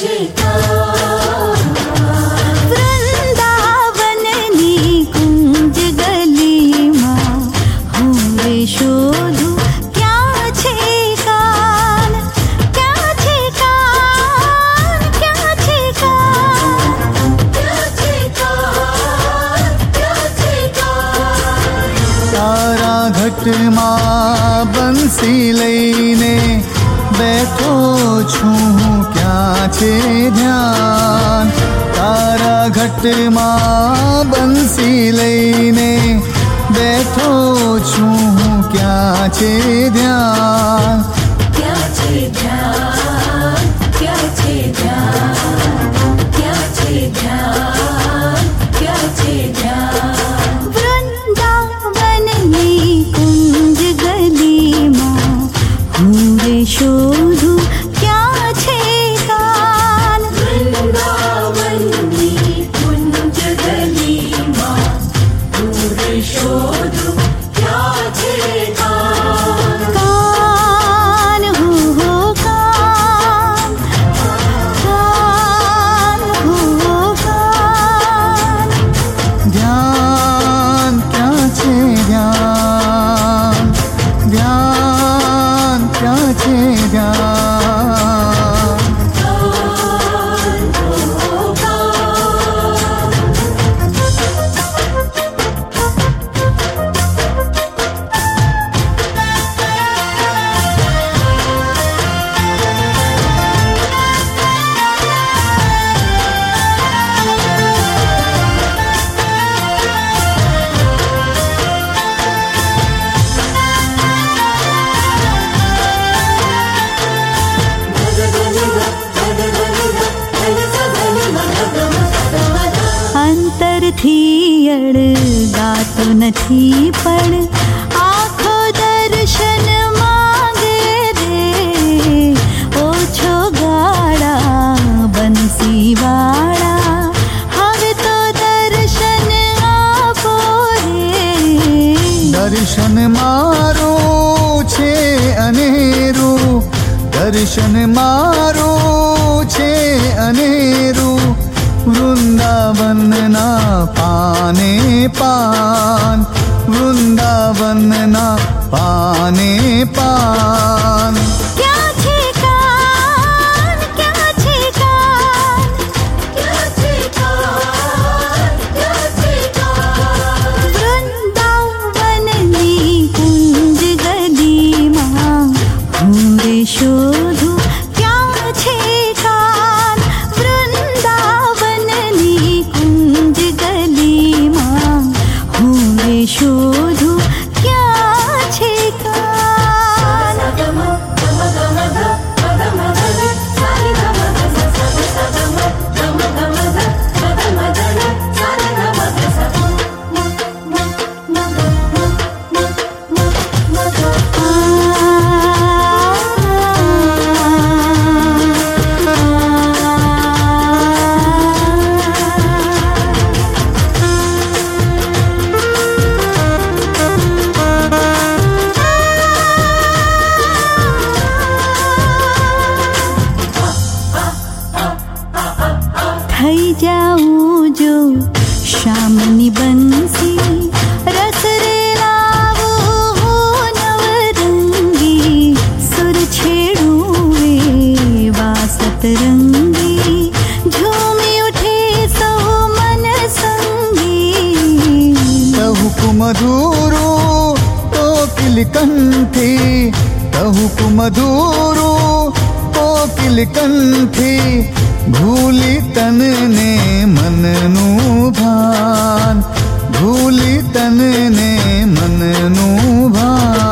છે વૃંદાવનની કુંજ ગલીમાં હું રે શોધું ક્યાં છે કાન, ક્યાં છે કાન, ક્યાં છે કાન, ક્યાં છે કાન, ક્યાં છે કાન. તારા ઘટમાં બંસી લઈને બેઠો છું હું, ક્યાં છે ધ્યાન. તારા ઘટમાં બંસી લઈને બેઠો છું હું, ક્યાં છે ધ્યાન. ક્યાં છે ધ્યાન, ક્યાં છે ધ્યાન, ક્યાં છે ધ્યાન, ક્યાં છે ધ્યાન. વૃંદાવનની કુંજ ગલીમાં હું રે શોધું ક્યાં છે કાન. વૃંદાવનની કુંજ ગલીમાં હું રે શોધું ક્યાં છે કાન. કાન હો કાન, કાન હો કાન. ધ્યાન ક્યાં છે ધ્યાન, ધ્યાન ક્યાં છે ધ્યાન. અંતરથી અડગાતો નથી પણ આખો દર્શન માંગે રે. ઓછો ગાળા બંસીવાળા હવે તો દર્શન આપો રે. દર્શન મારું છે અનેરું, દર્શન મારું છે અનેરું. વૃંદાવનના પાને પાન, વૃંદાવનના પાને પાન. ક્યાં છે કાન, ક્યાં છે કાન, ક્યાં છે કાન, ક્યાં છે કાન. વૃંદાવનની કુંજ ગલીમાં હું રે શોધું ક્યાં છે કાન. વૃંદાવનની કુંજ ગલીમાં હું રે શોધું ક્યાં છે કાન. થઈ જાઉં જો શામની બંસી, રસ રે લાવું હું નવરંગી. સુર છેડું એવા સતરંગી, ઝૂમી ઉઠે સૌ મન સંગી. કહું કુમધુરું કોકિલ કંઠી, કહું કુમધુરું કોકિલ કંઠી. ભૂલી તનને મનનું ભાન, ભૂલી તનને મનનું ભાન.